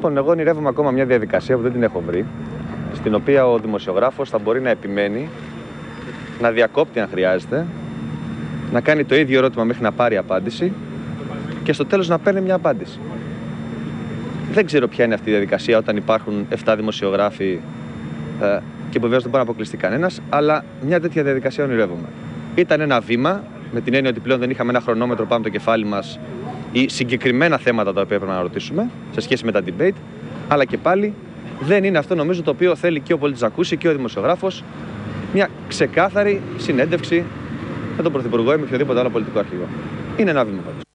Λοιπόν, εγώ ονειρεύομαι ακόμα μια διαδικασία που δεν την έχω βρει, στην οποία ο δημοσιογράφος θα μπορεί να επιμένει, να διακόπτει αν χρειάζεται, να κάνει το ίδιο ερώτημα μέχρι να πάρει απάντηση και στο τέλος να παίρνει μια απάντηση. Δεν ξέρω ποια είναι αυτή η διαδικασία όταν υπάρχουν 7 δημοσιογράφοι και βεβαίως δεν μπορεί να αποκλειστεί κανένας, αλλά μια τέτοια διαδικασία ονειρεύομαι. Ήταν ένα βήμα, με την έννοια ότι πλέον δεν είχαμε ένα χρονόμετρο πάνω από το κεφάλι μας ή συγκεκριμένα θέματα τα οποία έπρεπε να ρωτήσουμε σε σχέση με τα debate, αλλά και πάλι δεν είναι αυτό νομίζω το οποίο θέλει και ο πολίτης να ακούσει και ο δημοσιογράφος, μια ξεκάθαρη συνέντευξη με τον Πρωθυπουργό ή με οποιοδήποτε άλλο πολιτικό αρχηγό. Είναι ένα βήμα πάντως.